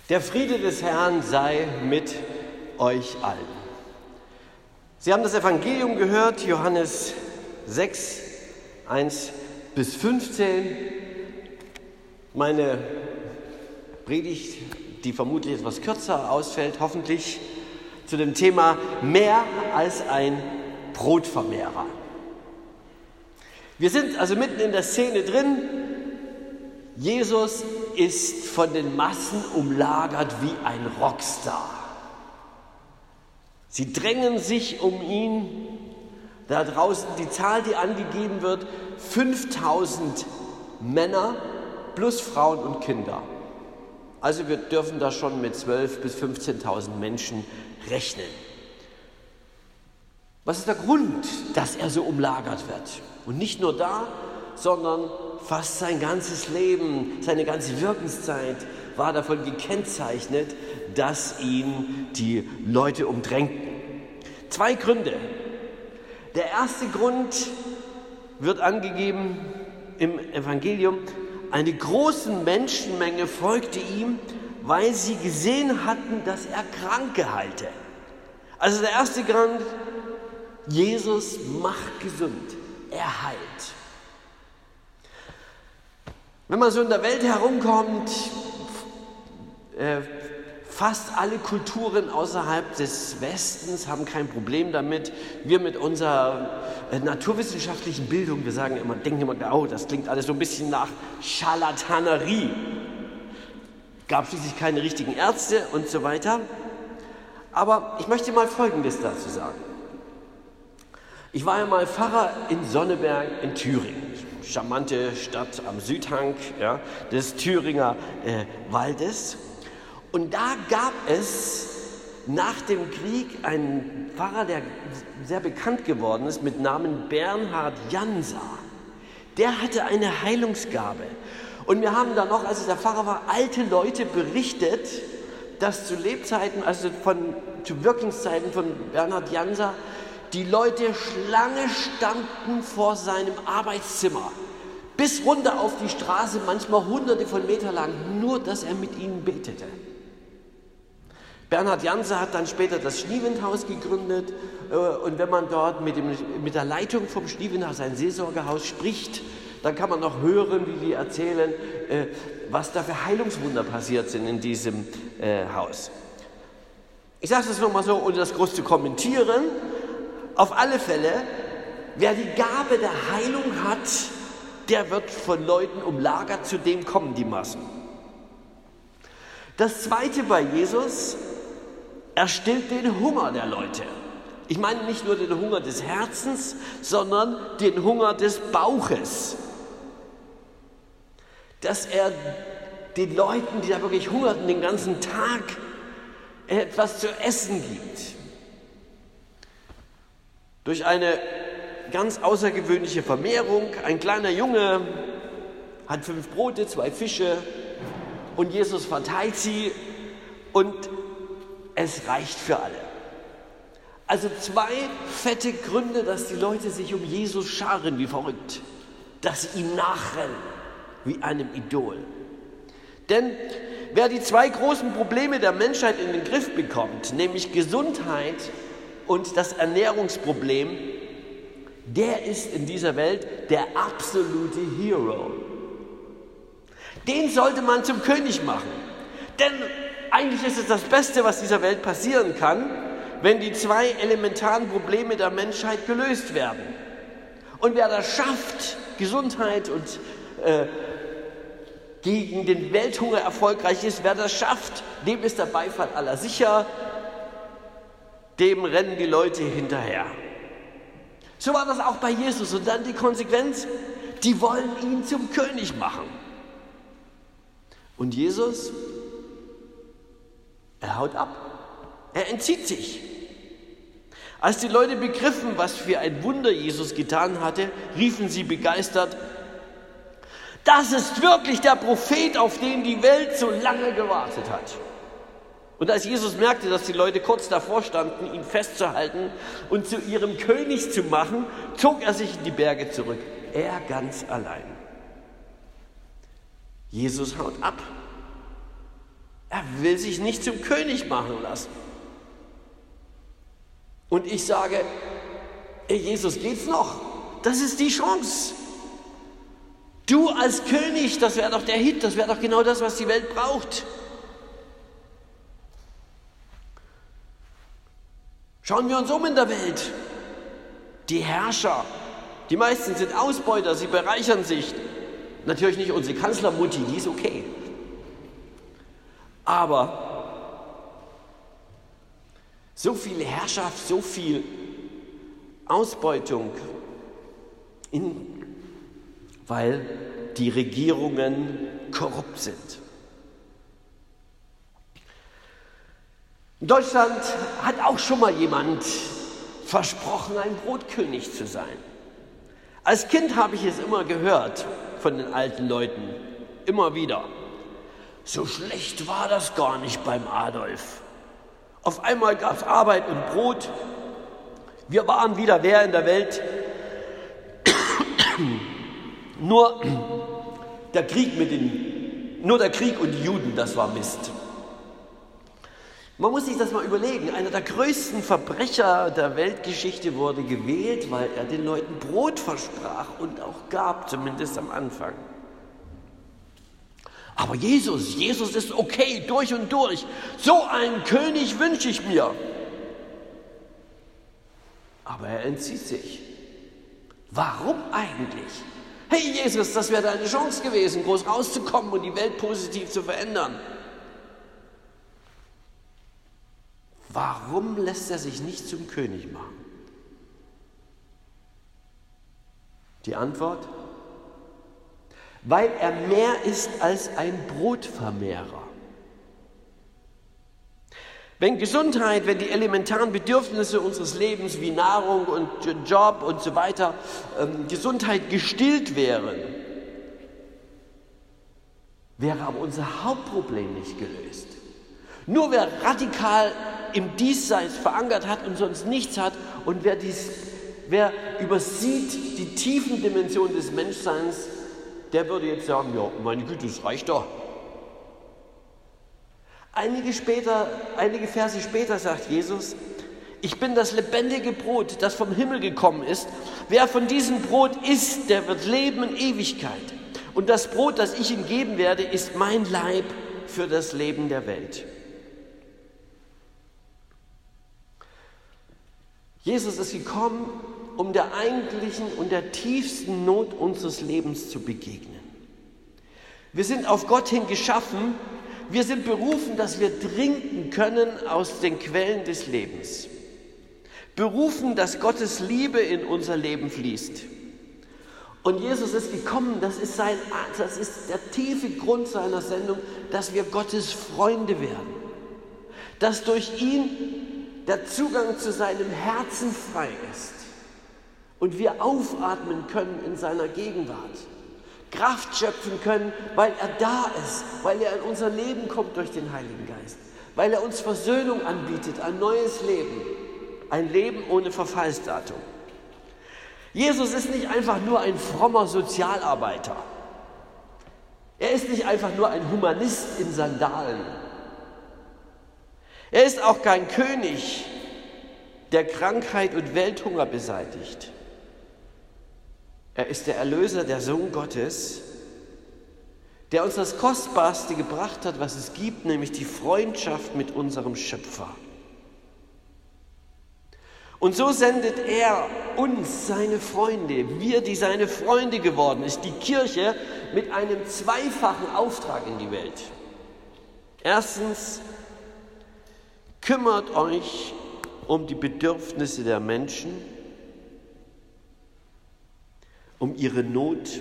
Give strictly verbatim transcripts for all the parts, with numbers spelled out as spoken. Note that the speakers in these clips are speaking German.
Der Friede des Herrn sei mit euch allen. Sie haben das Evangelium gehört, Johannes sechs, eins bis fünfzehn. Meine Predigt, die vermutlich etwas kürzer ausfällt, hoffentlich, zu dem Thema mehr als ein Brotvermehrer. Wir sind also mitten in der Szene drin. Jesus ist von den Massen umlagert wie ein Rockstar. Sie drängen sich um ihn. Da draußen die Zahl, die angegeben wird, fünftausend Männer plus Frauen und Kinder. Also wir dürfen da schon mit zwölftausend bis fünfzehntausend Menschen rechnen. Was ist der Grund, dass er so umlagert wird? Und nicht nur da, sondern fast sein ganzes Leben, seine ganze Wirkenszeit war davon gekennzeichnet, dass ihn die Leute umdrängten. Zwei Gründe. Der erste Grund wird angegeben im Evangelium: eine große Menschenmenge folgte ihm, weil sie gesehen hatten, dass er Kranke heilte. Also der erste Grund: Jesus macht gesund, er heilt. Wenn man so in der Welt herumkommt, äh, fast alle Kulturen außerhalb des Westens haben kein Problem damit. Wir mit unserer äh, naturwissenschaftlichen Bildung, wir sagen immer, denken immer, oh, das klingt alles so ein bisschen nach Scharlatanerie. Gab schließlich keine richtigen Ärzte und so weiter. Aber ich möchte mal Folgendes dazu sagen. Ich war ja mal Pfarrer in Sonneberg in Thüringen. Charmante Stadt am Südhang, ja, des Thüringer äh, Waldes. Und da gab es nach dem Krieg einen Pfarrer, der sehr bekannt geworden ist, mit Namen Bernhard Jansa. Der hatte eine Heilungsgabe. Und wir haben da noch, als ich der Pfarrer war, alte Leute berichtet, dass zu Lebzeiten, also von, zu Wirkungszeiten von Bernhard Jansa, die Leute Schlange standen vor seinem Arbeitszimmer, bis runter auf die Straße, manchmal hunderte von Metern lang, nur dass er mit ihnen betete. Bernhard Jansa hat dann später das Schliewendhaus gegründet, und wenn man dort mit, dem, mit der Leitung vom Schliewendhaus, ein Seelsorgehaus, spricht, dann kann man noch hören, wie die erzählen, was da für Heilungswunder passiert sind in diesem Haus. Ich sage das nochmal so, ohne das groß zu kommentieren. Auf alle Fälle, wer die Gabe der Heilung hat, der wird von Leuten umlagert, zu dem kommen die Massen. Das Zweite bei Jesus: er stillt den Hunger der Leute. Ich meine nicht nur den Hunger des Herzens, sondern den Hunger des Bauches. Dass er den Leuten, die da wirklich hungerten, den ganzen Tag etwas zu essen gibt. Durch eine ganz außergewöhnliche Vermehrung. Ein kleiner Junge hat fünf Brote, zwei Fische und Jesus verteilt sie und es reicht für alle. Also zwei fette Gründe, dass die Leute sich um Jesus scharen wie verrückt, dass sie ihm nachrennen wie einem Idol. Denn wer die zwei großen Probleme der Menschheit in den Griff bekommt, nämlich Gesundheit und das Ernährungsproblem, der ist in dieser Welt der absolute Hero. Den sollte man zum König machen. Denn eigentlich ist es das Beste, was dieser Welt passieren kann, wenn die zwei elementaren Probleme der Menschheit gelöst werden. Und wer das schafft, Gesundheit und äh, gegen den Welthunger erfolgreich ist, wer das schafft, dem ist der Beifall aller sicher. Dem rennen die Leute hinterher. So war das auch bei Jesus. Und dann die Konsequenz: die wollen ihn zum König machen. Und Jesus, er haut ab. Er entzieht sich. Als die Leute begriffen, was für ein Wunder Jesus getan hatte, riefen sie begeistert: das ist wirklich der Prophet, auf den die Welt so lange gewartet hat. Und als Jesus merkte, dass die Leute kurz davor standen, ihn festzuhalten und zu ihrem König zu machen, zog er sich in die Berge zurück. Er ganz allein. Jesus haut ab. Er will sich nicht zum König machen lassen. Und ich sage, ey Jesus, geht's noch? Das ist die Chance. Du als König, das wäre doch der Hit, das wäre doch genau das, was die Welt braucht. Schauen wir uns um in der Welt. Die Herrscher, die meisten sind Ausbeuter, sie bereichern sich. Natürlich nicht unsere Kanzlermutti, die ist okay. Aber so viel Herrschaft, so viel Ausbeutung, in, weil die Regierungen korrupt sind. In Deutschland hat auch schon mal jemand versprochen, ein Brotkönig zu sein. Als Kind habe ich es immer gehört von den alten Leuten, immer wieder. So schlecht war das gar nicht beim Adolf. Auf einmal gab es Arbeit und Brot. Wir waren wieder wer in der Welt. Nur der Krieg mit den, nur der Krieg und die Juden, das war Mist. Man muss sich das mal überlegen. Einer der größten Verbrecher der Weltgeschichte wurde gewählt, weil er den Leuten Brot versprach und auch gab, zumindest am Anfang. Aber Jesus, Jesus ist okay, durch und durch. So einen König wünsche ich mir. Aber er entzieht sich. Warum eigentlich? Hey Jesus, das wäre deine Chance gewesen, groß rauszukommen und die Welt positiv zu verändern. Warum lässt er sich nicht zum König machen? Die Antwort? Weil er mehr ist als ein Brotvermehrer. Wenn Gesundheit, wenn die elementaren Bedürfnisse unseres Lebens wie Nahrung und Job und so weiter, ähm, Gesundheit gestillt wären, wäre aber unser Hauptproblem nicht gelöst. Nur wer radikal im Diesseits verankert hat und sonst nichts hat und wer, dies, wer übersieht die tiefen Dimensionen des Menschseins, der würde jetzt sagen, ja, meine Güte, das reicht doch. Einige, später, einige Verse später sagt Jesus, ich bin das lebendige Brot, das vom Himmel gekommen ist. Wer von diesem Brot isst, der wird leben in Ewigkeit. Und das Brot, das ich ihm geben werde, ist mein Leib für das Leben der Welt. Jesus ist gekommen, um der eigentlichen und der tiefsten Not unseres Lebens zu begegnen. Wir sind auf Gott hin geschaffen. Wir sind berufen, dass wir trinken können aus den Quellen des Lebens. Berufen, dass Gottes Liebe in unser Leben fließt. Und Jesus ist gekommen, das ist, sein, das ist der tiefe Grund seiner Sendung, dass wir Gottes Freunde werden. Dass durch ihn der Zugang zu seinem Herzen frei ist und wir aufatmen können in seiner Gegenwart. Kraft schöpfen können, weil er da ist, weil er in unser Leben kommt durch den Heiligen Geist, weil er uns Versöhnung anbietet, ein neues Leben, ein Leben ohne Verfallsdatum. Jesus ist nicht einfach nur ein frommer Sozialarbeiter. Er ist nicht einfach nur ein Humanist in Sandalen. Er ist auch kein König, der Krankheit und Welthunger beseitigt. Er ist der Erlöser, der Sohn Gottes, der uns das Kostbarste gebracht hat, was es gibt, nämlich die Freundschaft mit unserem Schöpfer. Und so sendet er uns, seine Freunde, wir, die seine Freunde geworden ist, die Kirche, mit einem zweifachen Auftrag in die Welt. Erstens, kümmert euch um die Bedürfnisse der Menschen, um ihre Not.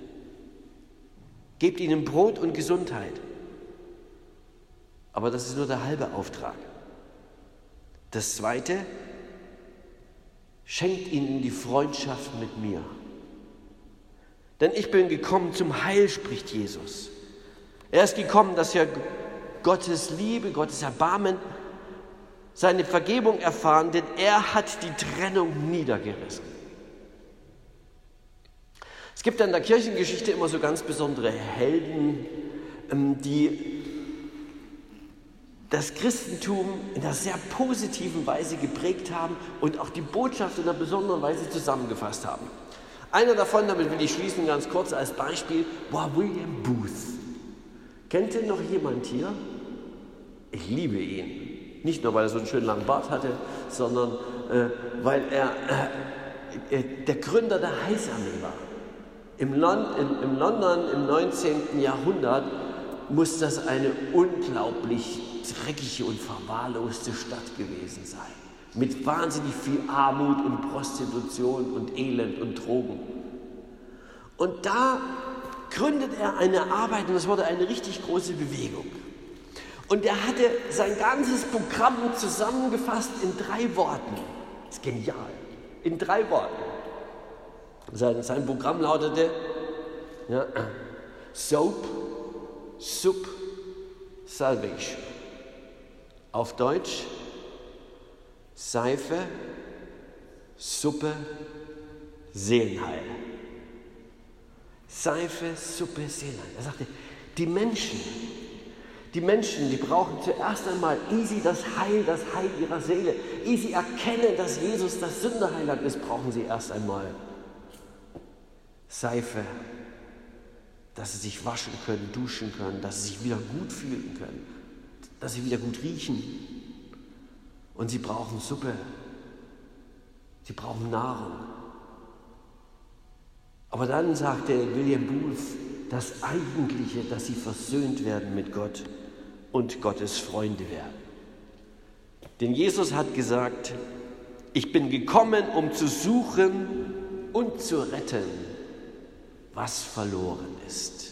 Gebt ihnen Brot und Gesundheit. Aber das ist nur der halbe Auftrag. Das Zweite, schenkt ihnen die Freundschaft mit mir. Denn ich bin gekommen zum Heil, spricht Jesus. Er ist gekommen, dass wir Gottes Liebe, Gottes Erbarmen, seine Vergebung erfahren, denn er hat die Trennung niedergerissen. Es gibt in der Kirchengeschichte immer so ganz besondere Helden, die das Christentum in einer sehr positiven Weise geprägt haben und auch die Botschaft in einer besonderen Weise zusammengefasst haben. Einer davon, damit will ich schließen, ganz kurz als Beispiel, war William Booth. Kennt ihr noch jemand hier? Ich liebe ihn. Nicht nur, weil er so einen schönen langen Bart hatte, sondern äh, weil er äh, äh, der Gründer der Heilsarmee war. Im, Lon in, im London im neunzehnten Jahrhundert muss das eine unglaublich dreckige und verwahrloste Stadt gewesen sein. Mit wahnsinnig viel Armut und Prostitution und Elend und Drogen. Und da gründet er eine Arbeit und das wurde eine richtig große Bewegung. Und er hatte sein ganzes Programm zusammengefasst in drei Worten. Das ist genial. In drei Worten. Sein, sein Programm lautete ja, Soap, Soup, Salvation. Auf Deutsch Seife, Suppe, Seelenheil. Seife, Suppe, Seelenheil. Er sagte, die Menschen, die Menschen, die brauchen zuerst einmal, ehe sie das Heil, das Heil ihrer Seele, ehe sie erkennen, dass Jesus das Sünderheiland ist, brauchen sie erst einmal Seife, dass sie sich waschen können, duschen können, dass sie sich wieder gut fühlen können, dass sie wieder gut riechen. Und sie brauchen Suppe, sie brauchen Nahrung. Aber dann sagte William Booth, das Eigentliche, dass sie versöhnt werden mit Gott und Gottes Freunde werden. Denn Jesus hat gesagt, ich bin gekommen, um zu suchen und zu retten, was verloren ist.